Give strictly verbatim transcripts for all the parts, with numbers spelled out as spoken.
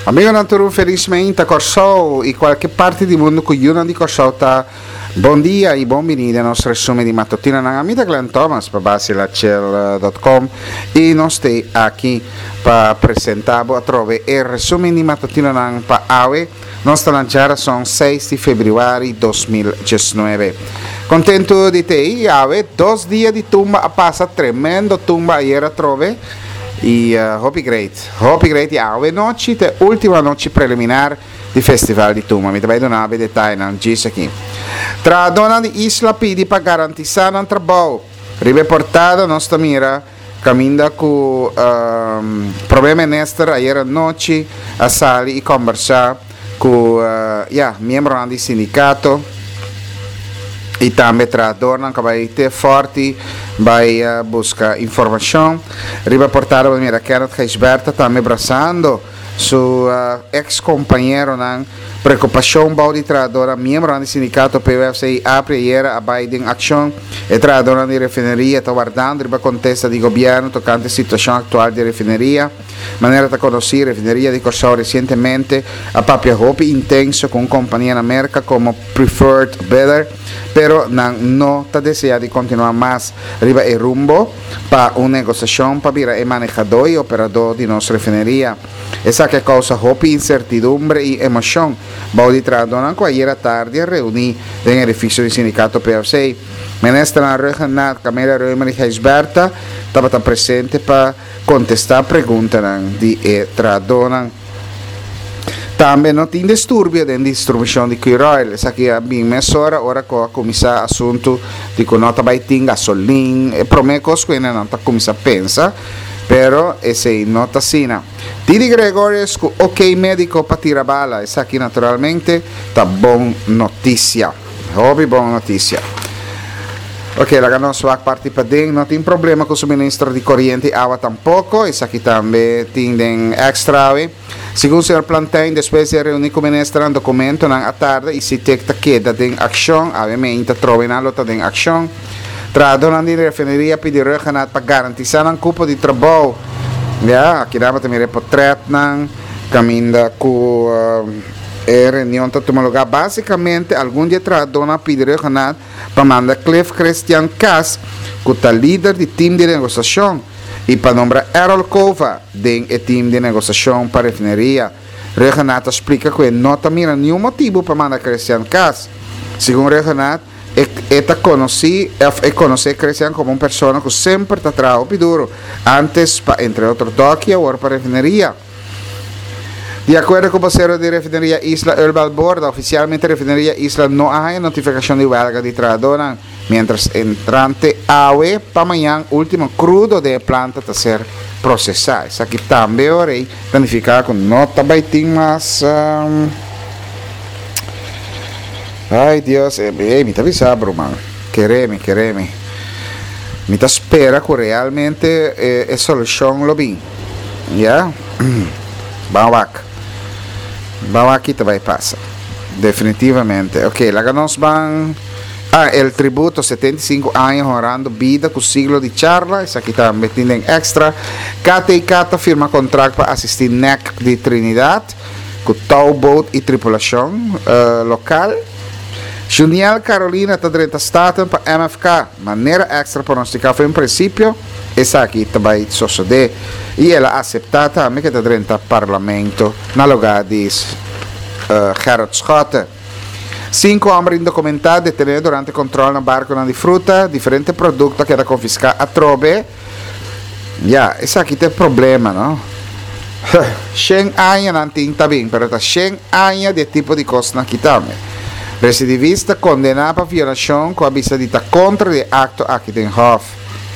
Amigo Naturu, felizmente Corsou e qualche parte di mondo con una di Corsou ta buon dia e benvenuti al nostro resume di mattutina na amita Glenn Thomas per basilacel punto com e non stai qui per apresentar a trove il resume di mattutina na pa awe nostra lanciata sono sei di febbraio duemiladiciannove. Contento di te, awe, dos dias di tumba a passa tremendo tumba ieri a trove. E uh, Hopi Great, Hopi Great, yeah, noci, te ultima noce preliminar di Festival di Tuma. Mi vai donare dettagli non dice qui. Tra dona di Isla Pidi per garantire un trabalho. Ribe portata nostra mira cammina con um, problemi nester ieri noci a sali e conversare con uh, yeah, membro di sindacato. E também tra dona que vai ter forte vai uh, buscar informação riba portada para mira Kenneth Geisberta também abraçando su uh, ex companheiro nan preocupação bau di tra dona membro do sindicato P U F C apre ieri a Biden action e tra dona di refineria sta guardando riba contesta di governo toccante situazione attuale di refineria maniera da conoscere refineria di Corsou recentemente a Papia Hopi intenso con compagnia in America come preferred bidder pero non no ta desea di continuare más riba e rumbo pa un negociazione pa bira e manejador e operador di nostra refineria esa che causa Hopi incertidumbre e emozione baudi tra dona qua ieri tardi a riunì nell'edificio di sindacato P F C ministra regional Camila Römer Geisberta stava presente per contestare pregunte di e tra dona também não tem distúrbio de distribuição de Quiroil, essa aqui é bem mesora, ora com a comissão assunto de que nota vai ter gasolina, e promecos que não está começar a pensar, pero esse nota sina. Didi Gregorius, ok médico para tirar bala, essa aqui naturalmente tá bom notícia, hobby bom notícia. Ok, la nostra parte para dentro, não tem problema com o suministro de corrente e água tampouco, essa aqui também tem extra. Segundo o senhor Plantain, depois de reunir com o ministro um documento na tarde e se tem que dar em ação, obviamente trova na luta em ação. Tradona de refineria pedir regional para garantizar um cupo de trabalho. Já, aqui dá para também portrait nan caminda com a reunião de tomar lugar. Basicamente, algum dia Tradona pedir regional para mandar Cliff Christian Cass, que é o líder do time de negociação. E para nombrar Errol Kova den o time de negociação para a refineria. Renato explica que não tem nenhum motivo para mandar Christian Cass. Segundo Renato, ele conhece conhece Christian como uma pessoa que sempre está trabalhando duro, antes para entre outros toques ou para a refineria. De acordo com o parceiro de refineria Isla Herbal Board, oficialmente a refineria Isla não há notificação de huelga de trabalhadores, mientras entrante awe para amanhã último crudo de planta a ser processado. Isso aqui também orei planificar com nota baiting mas um... ai Deus, eh, eh, me tá avisando, mano. Quereme, quereme. Me tá espera que realmente eh, a solução lo bem. Yeah? Vamos lá. Vamos aqui também passa. Definitivamente. Ok, lá nós vamos. Ah, el tributo setenta e cinco anos honrando vida com o siglo de charla. Isso aqui está metido em extra. Cata e Cata firma contrato para assistir N E C de Trinidad com towboat e tripulação uh, local. Juniel Carolina está dentro da Staten para M F K. Maneira extra pronosticada foi em princípio. Essa aqui também sucede. E ela aceita também que está dentro do parlamento na lugar de uh, Gerard Schotten. Cinco homens indocumentados detenidos durante o controle no barco de fruta, diferentes produtos que era confiscado a trove. Já, esse aqui tem problema, não? cem anos não tem, tá bem, mas está cem anos de tipo de coisa aqui também. Recidivista condenado por violação com a vista de estar contra o acto aqui em Hof.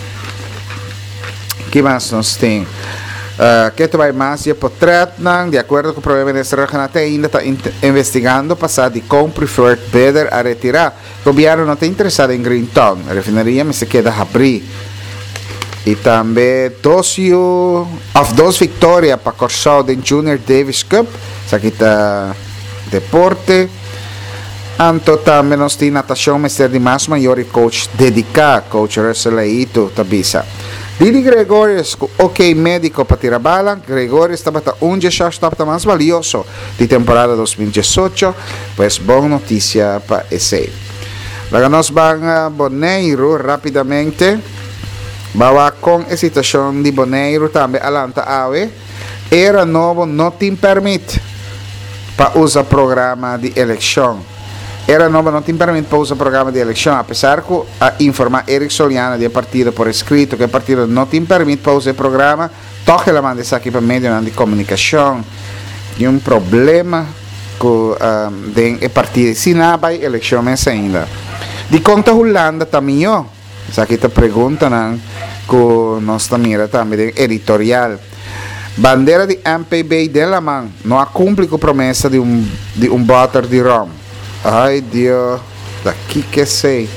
Que mais nós tem? Uh, que vai mais de portrait de acordo com o problema dessa regional ainda está investigando passar de com preferred bidder a retirar. O governo não está interessado em Greentown, a refinaria mas se queda a abrir. E também docio of dos vitórias para Corsou do Junior Davis Cup, isso aqui está deporte. Anto também nós temos natação, mestre de mais maior e coach dedicado, coach Russell Leito, tabisa. Didi Gregorius, ok médico para tirar bala. Gregorius estava um dia já estava mais valioso de temporada dois mil e dezoito. Pues boa notícia para esse. Agora nós vamos a Bonaire rapidamente. Bawa com a situação de Bonaire também alanta ave. Era novo não tem permite para usar programa de eleição. Era novo não tem permite para usar programa de eleição, apesar que a informar Eric Soliana de partido por escrito que o partido não tem permite para usar programa, toque la manda aqui para meio de comunicação. E um problema com o partido se não vai eleição ainda. De conta Holanda também, essa aqui te pergunta com nossa mira também editorial. Bandeira de M P B de la mão não cumpre com a promessa de um de um voto de Rome. Ai Deus, daqui que sei.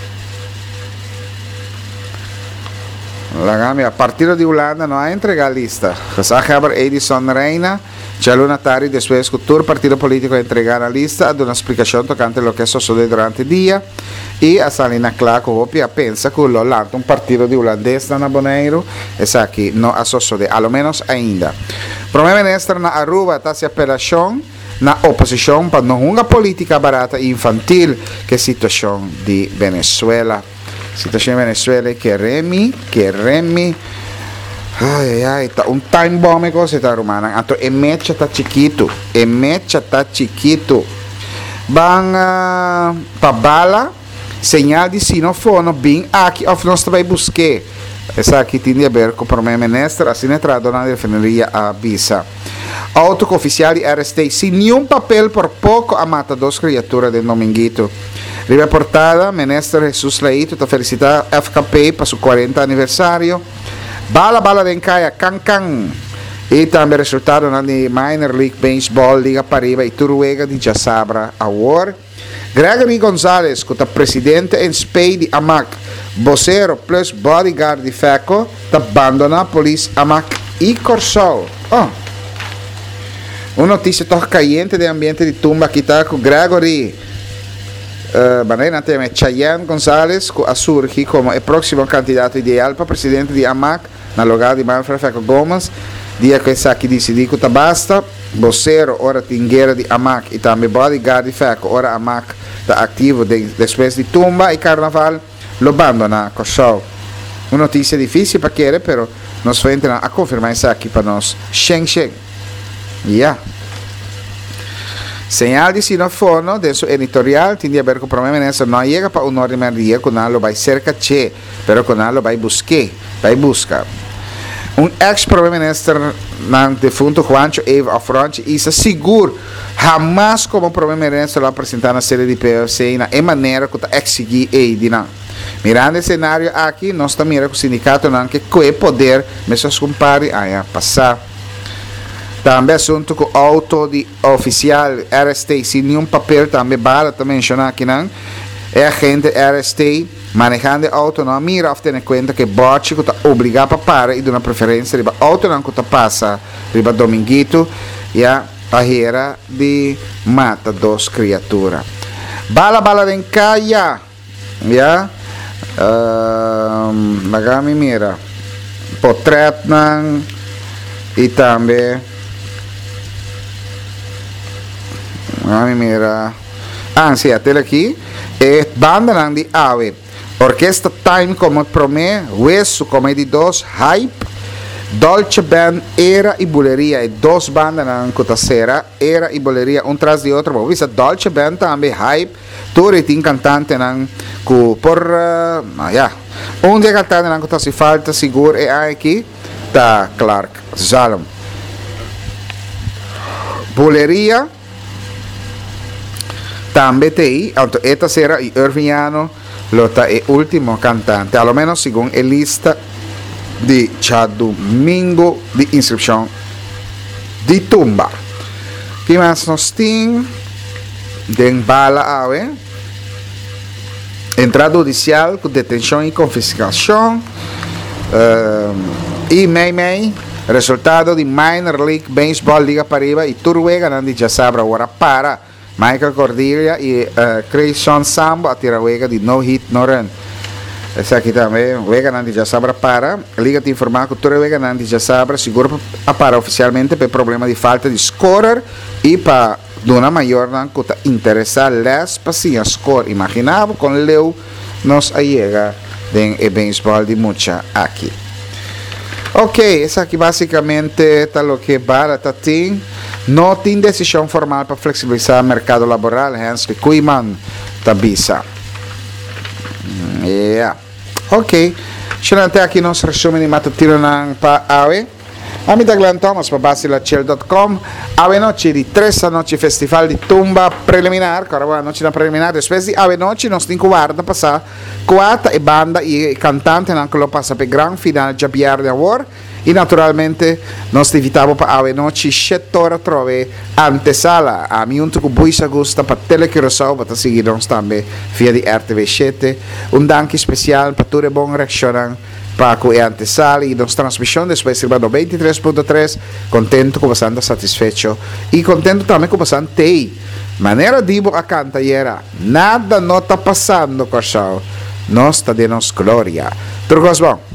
A partir de Holanda não há entregar a lista. Haber Edison Reina, Chaluna Tari, depois que todo partido político entregar a lista, dá uma explicação tocante o que sucedeu durante o dia. E a Salina Claco Hopia pensa que o Holanda, um partido de holandês na Bonaire, essa aqui não a suceder, ao menos ainda. Primeiro-ministro na Aruba está se apelação na oposição para não uma política barata e infantil que a situação de Venezuela. Situação de Venezuela que remi, que remi. Ai, ai, tá um time bomb cosa está romana. Anto e mecha tá chiquito, e mecha tá chiquito. Bang uh, pa bala, señal de sinofono, bem aqui of nós vai buscar. Essa aqui tinha a ver com o primeiro-ministro, assim entrado na defenderia a visa. Auto que oficial de R S T sem nenhum papel por pouco a mata duas criaturas de Dominguito. Riva portada, ministro Jesus Leito está felicitar F K P para seu quarenta aniversário. Bala bala de encaia Cancan. E também resultado na Minor League Baseball Liga Pariba e Turuega de Jasabra Award. Gregory Gonzalez, que é presidente em Spey de A M A C, vocero plus bodyguard de FECO, está abandonando a polícia A M A C e Corsol. Oh. Uma notícia tão caliente de ambiente de tumba aqui está com Gregory. Uh, Banana tem Cheyenne Gonzalez, que surge como o próximo candidato ideal para presidente de A M A C, na lugar de Manfred Feco Gomes. Dia que essa aqui decidiu que basta. Vocero, ora tingueira de A M A C e também bodyguard de FECO, ora A M A C está ativo de, depois de tumba e carnaval, lo abandona com show. Uma notícia difícil para querer, pero nós vamos a confirmar isso aqui para nós. Sheng Sheng. Yeah. Señal de sinofono de su editorial tiene a ver con el primer-ministro no llega para un orden de día con algo va cerca che, pero con algo va a buscar, va a buscar. Un ex primer-ministro defunto Juancho Eva Afronte isso seguro jamás como primer-ministro la presentar na sede de P F C na e maneira que está exigir e dina. Mirando o cenário aqui, nós estamos mirando com o sindicato não que que poder, mas os compare a passar. Também assunto com auto de oficial R S T sem nenhum papel também bala também mencionar aqui não é agente R S T manejando auto não mira of ter conta que bote que está obrigado para parar e dar uma preferência riba auto não que está passa riba Dominguito e a barreira de mata duas criaturas bala bala de encaia já uh, magami mira portrait não e também Ah, mira. Ah, sì, a te aqui. E banda di Ave. Orquesta Time come promé, Wesso come di dos, Hype, Dolce Band, Era e Buleria. E dos bandas na sera, Era e Buleria, un tras di otro. Vista Dolce Band também, Hype, tutti in cantante nan cu por uh, ah, yeah. Un dia cantante nan cu si falta sicuro e aqui ta Clark Zalom. Buleria também tem, esta sera e Irviniano Lota é o último cantante, ao menos segundo a lista de já domingo de inscrição de tumba. Que mais nós temos? Den bala ave, entrada judicial com detenção e confiscação, uh, e mei-mei, resultado de Minor League Baseball Liga Pariba e Turuega, não de Jasabra, agora para Michael Cordelia e uh, Grayson Sambo a tirahuega de no hit no run. Essa aqui também, o Veganandi já sabe para. Liga te informar que todo o Veganandi já sabe, seguro a para oficialmente por problema de falta de scorer e para dona maior não que está interessado les para score imaginável com leu nos chega em eventos de mucha aqui. Ok, essa aqui basicamente está o que para tatin. Não tem decisão formal para flexibilizar o mercado laboral, hence que Kuiman tabisa. Yeah. Ok, c'è até aqui nosso resumo de matutino para Awe. A mim da Glenn Thomas para basilachel ponto com. Awe noite de três a noite festival de tumba preliminar, cara, a noite na preliminar, depois de Awe noite nós temos que guardar passar quatro e banda e cantante anche lo passa per gran finale già Pierre de Award. E naturalmente nós evitamos para a noite sete horas trove antesala a mim um pouco buisa gusta para telecriosau para seguir nós também via de R T V sete um danke especial para tudo bom reaction para que é antesala e nossa transmissão depois será no vinte e três ponto três contento com bastante satisfeito e contento também com bastante tei maneira de a canta era nada não está passando com nós está de nos glória tudo bom.